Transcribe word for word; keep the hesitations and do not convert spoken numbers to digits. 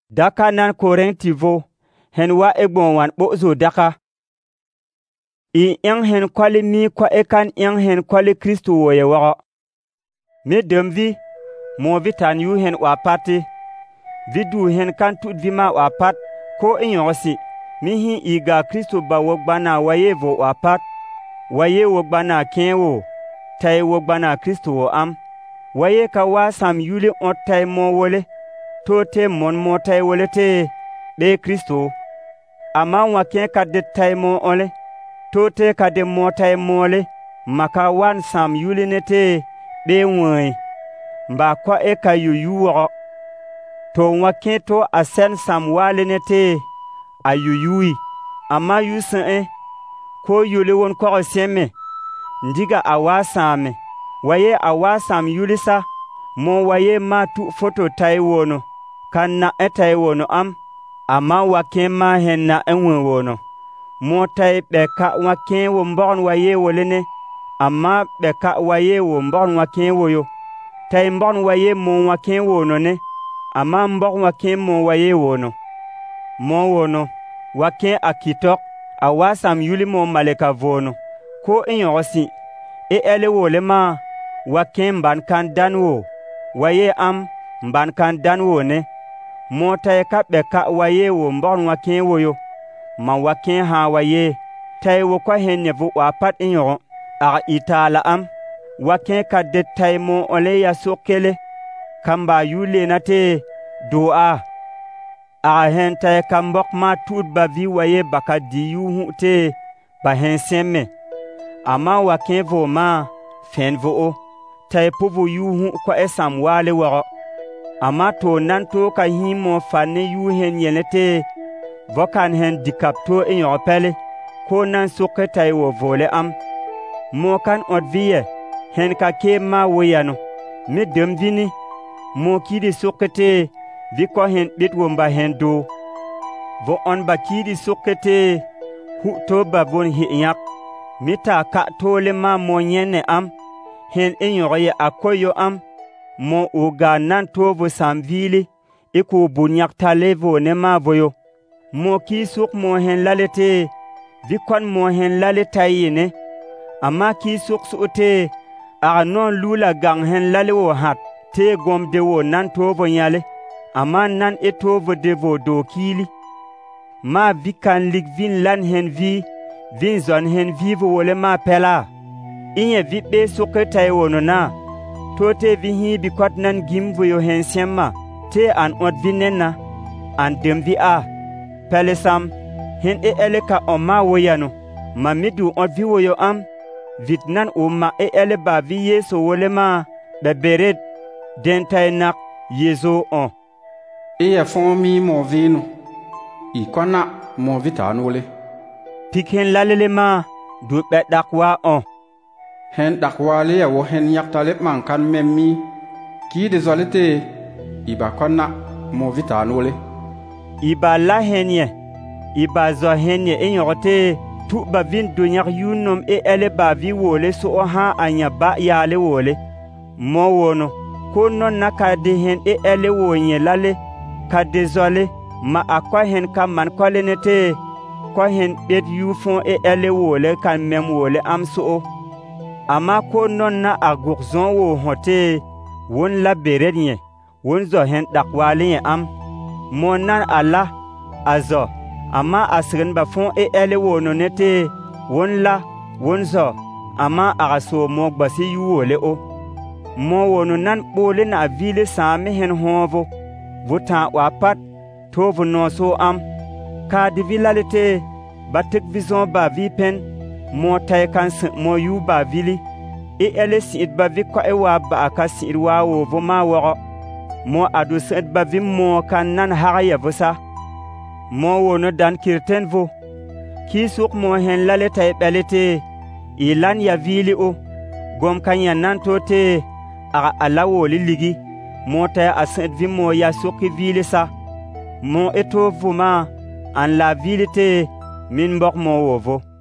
Daka nan koreng tivo, hen wa egbon wan bozo daka. I yang hen kwali mi kwa ekan yang hen kwali Kristo wo ye wago. Me dem vi, mo vi tan yu hen wa pati. Vi du hen kan tut vi ma wa pat, ko inyosi. Mi hi iga Kristo ba wogbana waye vo wa pat. Waye wogbana ken wo, tay wogbana Kristo wo am. Waye ka wa sam yuli on tay mo wole. To te mon mo tay wole te, be Kristo. Ama wa ken ka de tay mo ole. To te ka de mo tay mole, maka wan sam yuli ne te, be woy. Mba kwa e ka yu yu wo. To wa ken to asen sam wale ne te, a yu yui. Ama yu sen e, ko yuli won kwa seme. Ndiga awa same. Waye awa sam yuli sa, mo waye ma tu foto tay wono. Kan na e tay wono am, ama wa ken ma hen na e wono. Mo tay beka wa ken wo mbon waye wolene, ama beka waye wo mbon wa ken wo yo. Tay mbon waye mo wa ken wono ne, ama mbon wa ken mo waye wono. Mo wono, wa ken akitok, awa sam yuli mo maleka vono. Ko inyosi, e ele wole ma, wa ken mban kan dan wo. Waye am, mban kan dan wo ne. Mo tay ka beka waye wo mbon wa ken wo yo. Ma wa ken ha waye, tay wo kwa hen nevu wa pat inyo, a itala am. Wa ken ka de tay mo ole ya sokele. Kamba yule na te, doa. A hen tay kambok ma tout ba vi waye baka di yu hu te, ba hen seme. Ama wa ken vo ma, fen vo o. Tay povo yu hu kwa esam wale waro. Ama to nan to ka hi mo fane yu hen yene te, vokan hen dikap to inyo pele, ko nan soke tay wo vole am. Mo kan od viye, hen ka ke ma woyano. Me dem vini, mo kidi soke te, vi ko hen bit womba hen do. Vo on ba kidi soke te, hu to ba von hi yak. Mita ka tole ma mo nyene am, hen inyo ye akoyo am. Mo uga nan to vo samvili, iku bunyak tale vo ne ma voyo. Mo ki suk mo hen lalete, vi kon mo hen laleta yene. Ama ki suk suute, a non lula gang hen lale wo hat, te gom de wo nan to vo nyale. Ama nan e to vo de vo do kili. Ma vi kan lig vin lan hen vi, vin zon hen vi vo wole ma pela. Inye vi be suke tay wono na. To te vi hi bi kwat nan gim vo yo hen siemma, te an od vi nena, an dem vi a. Pele sam, hen e ele ka oma woyano, ma midu od vi woyo am, vit nan o ma e ele ba vi yeso wole ma, be beret, den tay nak, yezo on. E fon mi mo vino, i kona mo vitan wole. Pik hen lalele ma, du bet dakwa on. Hen dakwale ya wo hen yaktale man kan memmi, ki de zolete, i ba kona mo vitan wole. Iba la henye, iba zo henye enyote, tu ba vin dunyak yunom e ele ba vi wole so ha anya ba yale wole. Mo wono, ko non na ka de hen e ele wonye lale, ka de zole, ma akwa hen ka man kwale nete, kwa hen bet yu fon e ele wole kan mem wole am so. Ama ko non na aguk zon wo hote, won la berenye, won zo hen dakwale am. Mon nan ala, azo, ama asren ba fon e ele wono nete, won la, won zo, ama agaso mok basi yu wole o. Mo wono nan bole na vile same hen honvo, votan wapat, tovo no so am. Ka di vilalete, batek vizon ba vi pen, mo tay kan se mo yu ba vili, e ele si it ba vi kwa e wa ba akasi it wa wo vo ma woro. Mo adu se it ba vi mo kan nan haraya vosa. Mo wono dan kirten vo. Ki suk mo hen laleta e belete, ilan ya vili o. Gom kanya nan tote, aga alawo li ligi, mo tay asen vi mo ya suki vili sa. Mo eto vuma, an la vili te, min bok mo wo vo.